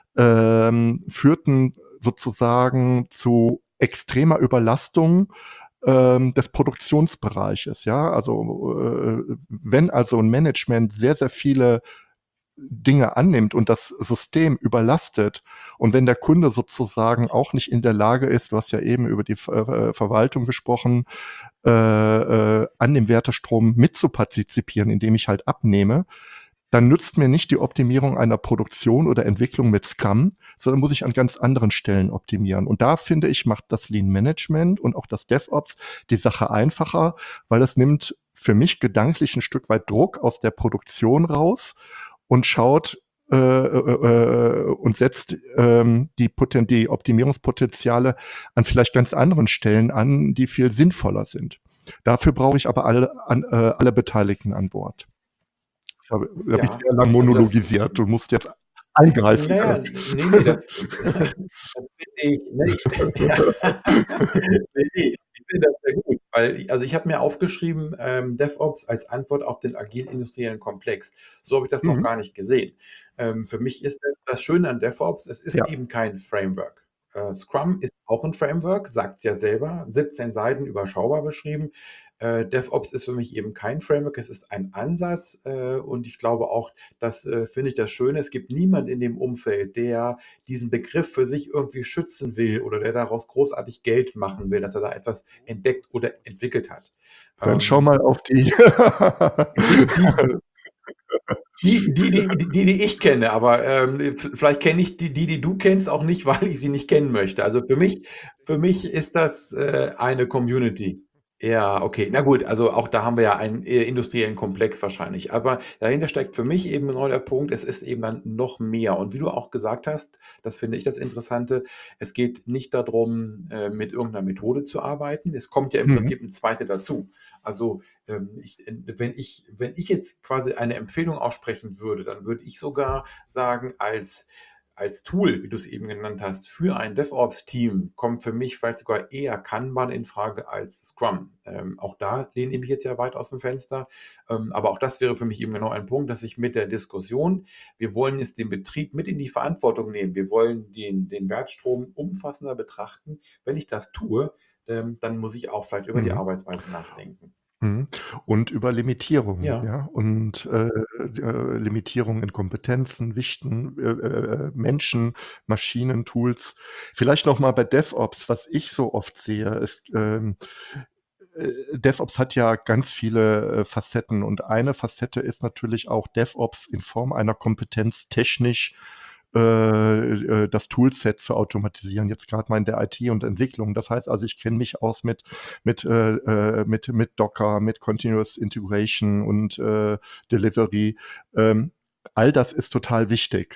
ähm, führten sozusagen zu extremer Überlastung ähm, des Produktionsbereiches. Ja, also äh, wenn also ein Management sehr, sehr viele Dinge annimmt und das System überlastet und wenn der Kunde sozusagen auch nicht in der Lage ist, du hast ja eben über die Ver Verwaltung gesprochen, äh, äh, an dem Wertestrom mitzupartizipieren, indem ich halt abnehme, dann nützt mir nicht die Optimierung einer Produktion oder Entwicklung mit Scrum, sondern muss ich an ganz anderen Stellen optimieren. Und da finde ich, macht das Lean Management und auch das DevOps die Sache einfacher, weil es nimmt für mich gedanklich ein Stück weit Druck aus der Produktion raus und schaut äh, äh, und setzt ähm, die, Poten die Optimierungspotenziale an vielleicht ganz anderen Stellen an, die viel sinnvoller sind. Dafür brauche ich aber alle, an, äh, alle Beteiligten an Bord. Das habe, da habe ich Ja, sehr lang also das, monologisiert. Du musst jetzt eingreifen naja, können. nee, nee, das, das finde ich, ne, ich, ja, nee, nee, ich finde das sehr gut, weil, also ich habe mir aufgeschrieben, ähm, DevOps als Antwort auf den agil-industriellen Komplex. So habe ich das noch Mhm. gar nicht gesehen. Ähm, für mich ist das Schöne an DevOps, es ist Ja. eben kein Framework. Äh, Scrum ist auch ein Framework, sagt es ja selber, siebzehn Seiten überschaubar beschrieben. Äh, DevOps ist für mich eben kein Framework, es ist ein Ansatz, äh, und ich glaube auch, das äh, finde ich das Schöne, es gibt niemand in dem Umfeld, der diesen Begriff für sich irgendwie schützen will oder der daraus großartig Geld machen will, dass er da etwas entdeckt oder entwickelt hat. Dann schau Ähm, mal auf die. die, die, Die, die, die, die, die ich kenne, aber ähm, f- vielleicht kenne ich die, die, die du kennst, auch nicht, weil ich sie nicht kennen möchte. Also für mich, für mich ist das äh, eine Community. Ja, okay. Na gut, also auch da haben wir ja einen äh, industriellen Komplex wahrscheinlich. Aber dahinter steckt für mich eben genau der Punkt, es ist eben dann noch mehr. Und wie du auch gesagt hast, das finde ich das Interessante, es geht nicht darum, äh, mit irgendeiner Methode zu arbeiten. Es kommt ja im Mhm. Prinzip eine zweite dazu. Also ähm, ich, wenn ich, wenn ich jetzt quasi eine Empfehlung aussprechen würde, dann würde ich sogar sagen, als, als Tool, wie du es eben genannt hast, für ein DevOps-Team kommt für mich vielleicht sogar eher Kanban in Frage als Scrum. Ähm, auch da lehne ich mich jetzt ja weit aus dem Fenster. Ähm, aber auch das wäre für mich eben genau ein Punkt, dass ich mit der Diskussion, wir wollen jetzt den Betrieb mit in die Verantwortung nehmen, wir wollen den, den Wertstrom umfassender betrachten. Wenn ich das tue, ähm, dann muss ich auch vielleicht über die Mhm. Arbeitsweise nachdenken. Mhm. Und über Limitierungen, Ja. ja, und äh, äh, Limitierungen in Kompetenzen, Wichten, äh, äh, Menschen, Maschinen, Tools. Vielleicht noch mal bei DevOps, was ich so oft sehe, ist, ähm, äh, DevOps hat ja ganz viele äh, Facetten und eine Facette ist natürlich auch DevOps in Form einer Kompetenz technisch äh, äh, das Toolset zu automatisieren, jetzt gerade mal in der I T und Entwicklung. Das heißt also, ich kenne mich aus mit mit äh, äh, mit mit Docker, mit Continuous Integration und äh, Delivery. Ähm, all das ist total wichtig.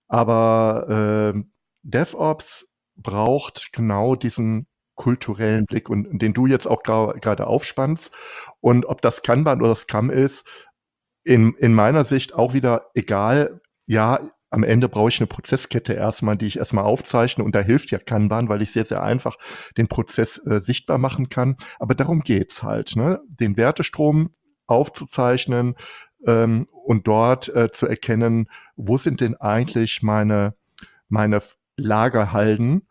Aber ähm, DevOps braucht genau diesen kulturellen Blick und den du jetzt auch grau- gerade aufspannst. Und ob das Kanban oder Scrum ist, in, in meiner Sicht auch wieder egal. Ja, am Ende brauche ich eine Prozesskette erstmal, die ich erstmal aufzeichne und da hilft ja Kanban, weil ich sehr, sehr einfach den Prozess äh, sichtbar machen kann. Aber darum geht's halt, ne? Den Wertestrom aufzuzeichnen ähm, und dort äh, zu erkennen, wo sind denn eigentlich meine, meine Lagerhalden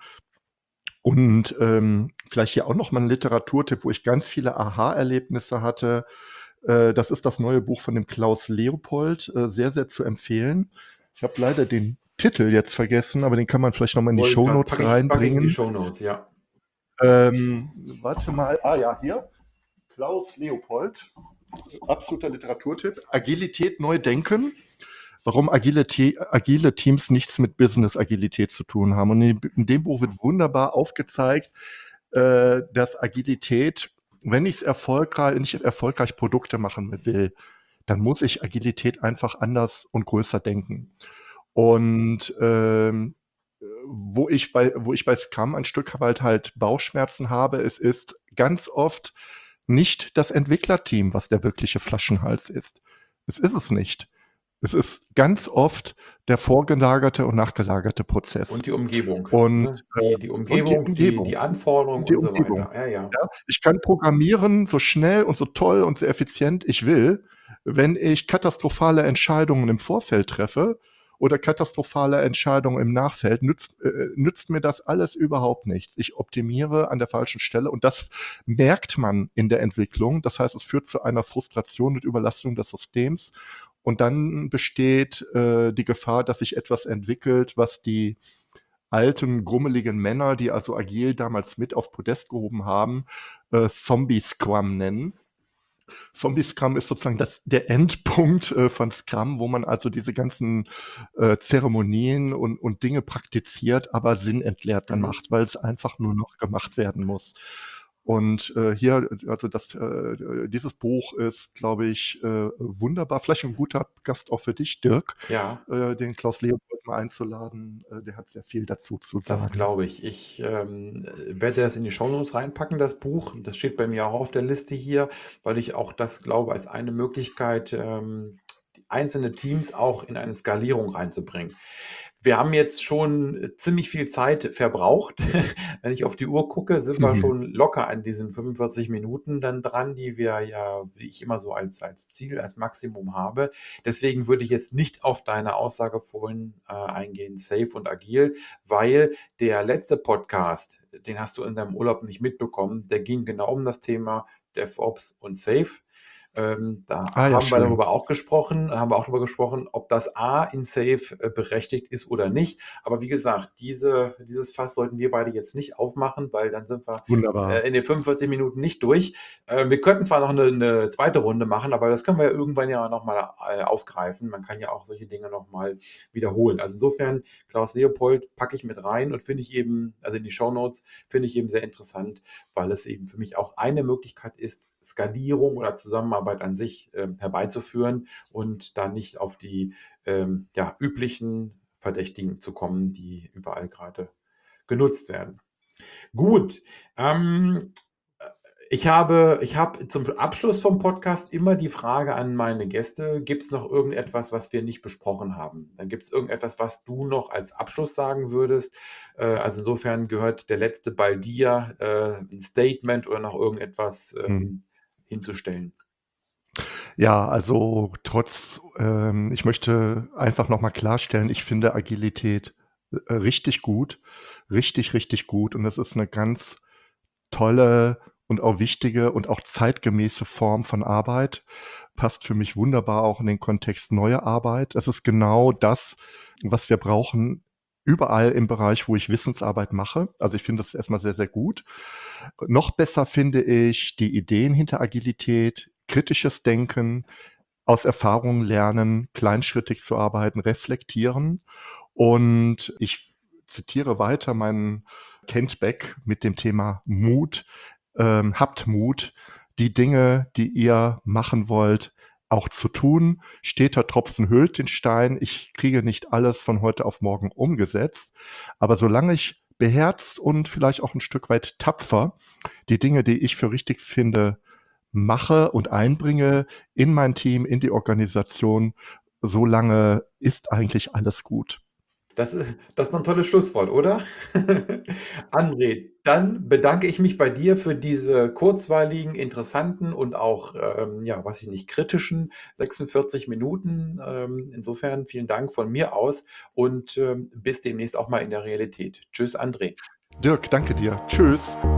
und ähm, vielleicht hier auch noch mal ein Literaturtipp, wo ich ganz viele Aha-Erlebnisse hatte. Äh, das ist das neue Buch von dem Klaus Leopold, äh, sehr, sehr zu empfehlen. Ich habe leider den Titel jetzt vergessen, aber den kann man vielleicht noch mal in die Wollte ich gerade, Shownotes packe ich, packe ich in die reinbringen. Shownotes, ja. Ähm, warte mal, ah ja, hier. Klaus Leopold, absoluter Literaturtipp. Agilität neu denken. Warum agile, Te agile Teams nichts mit Business-Agilität zu tun haben. Und in, in dem Buch wird wunderbar aufgezeigt, äh, dass Agilität, wenn ich erfolgreich, wenn ich erfolgreich Produkte machen will, dann muss ich Agilität einfach anders und größer denken. Und ähm, wo ich bei, wo ich bei Scrum ein Stück weit halt Bauchschmerzen habe, es ist ganz oft nicht das Entwicklerteam, was der wirkliche Flaschenhals ist. Es ist es nicht. Es ist ganz oft der vorgelagerte und nachgelagerte Prozess. Und die Umgebung, Und, ne? äh, Die, die und die Umgebung, die, Umgebung. die Anforderungen Und die und so Umgebung. weiter. Ja, ja. Ja? Ich kann programmieren so schnell und so toll und so effizient ich will. Wenn ich katastrophale Entscheidungen im Vorfeld treffe oder katastrophale Entscheidungen im Nachfeld, nützt, äh, nützt mir das alles überhaupt nichts. Ich optimiere an der falschen Stelle und das merkt man in der Entwicklung. Das heißt, es führt zu einer Frustration und Überlastung des Systems. Und dann besteht äh, die Gefahr, dass sich etwas entwickelt, was die alten, grummeligen Männer, die also agil damals mit auf Podest gehoben haben, äh, Zombie Scrum nennen. Zombie Scrum ist sozusagen das, der Endpunkt äh, von Scrum, wo man also diese ganzen äh, Zeremonien und, und Dinge praktiziert, aber sinnentleert dann Mhm. macht, weil es einfach nur noch gemacht werden muss. Und äh, hier, also das, äh, dieses Buch ist, glaube ich, äh, wunderbar. Vielleicht ein guter Gast auch für dich, Dirk, Ja, äh, den Klaus Leopold mal einzuladen. Äh, der hat sehr viel dazu zu das sagen. glaube ich. Ich ähm, werde das in die Shownotes reinpacken, das Buch. Das steht bei mir auch auf der Liste hier, weil ich auch das glaube als eine Möglichkeit, ähm, die einzelne Teams auch in eine Skalierung reinzubringen. Wir haben jetzt schon äh, ziemlich viel Zeit verbraucht. Wenn ich auf die Uhr gucke, sind wir Mhm. schon locker an diesen fünfundvierzig Minuten dann dran, die wir ja, wie ich immer so als, als Ziel, als Maximum habe. Deswegen würde ich jetzt nicht auf deine Aussage vorhin äh, eingehen, safe und agil, weil der letzte Podcast, den hast du in deinem Urlaub nicht mitbekommen, der ging genau um das Thema DevOps und Safe. Ähm, da Ah ja, haben wir schön. darüber auch gesprochen, haben wir auch darüber gesprochen, ob das A in Safe äh, berechtigt ist oder nicht. Aber wie gesagt, diese, dieses Fass sollten wir beide jetzt nicht aufmachen, weil dann sind wir Wunderbar. äh, in den fünfundvierzig Minuten nicht durch. Äh, wir könnten zwar noch eine, eine zweite Runde machen, aber das können wir ja irgendwann ja nochmal äh, aufgreifen. Man kann ja auch solche Dinge nochmal wiederholen. Also insofern, Klaus Leopold packe ich mit rein und finde ich eben, also in die Shownotes, finde ich eben sehr interessant, weil es eben für mich auch eine Möglichkeit ist, Skalierung oder Zusammenarbeit an sich ähm, herbeizuführen und da nicht auf die ähm, ja, üblichen Verdächtigen zu kommen, die überall gerade genutzt werden. Gut, ähm, äh, ich habe, ich habe zum Abschluss vom Podcast immer die Frage an meine Gäste, gibt es noch irgendetwas, was wir nicht besprochen haben? Dann gibt es irgendetwas, was du noch als Abschluss sagen würdest? Äh, also insofern gehört der letzte Ball dir, äh, ein Statement oder noch irgendetwas Mhm. ähm, hinzustellen. Ja, also trotz, ähm, ich möchte einfach noch mal klarstellen, ich finde Agilität äh, richtig gut, richtig, richtig gut. Und das ist eine ganz tolle und auch wichtige und auch zeitgemäße Form von Arbeit. Passt für mich wunderbar auch in den Kontext neue Arbeit. Es ist genau das, was wir brauchen, überall im Bereich, wo ich Wissensarbeit mache. Also ich finde das erstmal sehr, sehr gut. Noch besser finde ich die Ideen hinter Agilität, kritisches Denken, aus Erfahrungen lernen, kleinschrittig zu arbeiten, reflektieren. Und ich zitiere weiter meinen Kent Beck mit dem Thema Mut. Ähm, habt Mut, die Dinge, die ihr machen wollt, auch zu tun. Steter Tropfen höhlt den Stein. Ich kriege nicht alles von heute auf morgen umgesetzt. Aber solange ich beherzt und vielleicht auch ein Stück weit tapfer die Dinge, die ich für richtig finde, mache und einbringe in mein Team, in die Organisation, solange ist eigentlich alles gut. Das ist, das ist doch ein tolles Schlusswort, oder? André, dann bedanke ich mich bei dir für diese kurzweiligen, interessanten und auch, ähm, ja, weiß ich nicht, kritischen sechsundvierzig Minuten. Ähm, insofern vielen Dank von mir aus und ähm, bis demnächst auch mal in der Realität. Tschüss, André. Dirk, danke dir. Tschüss.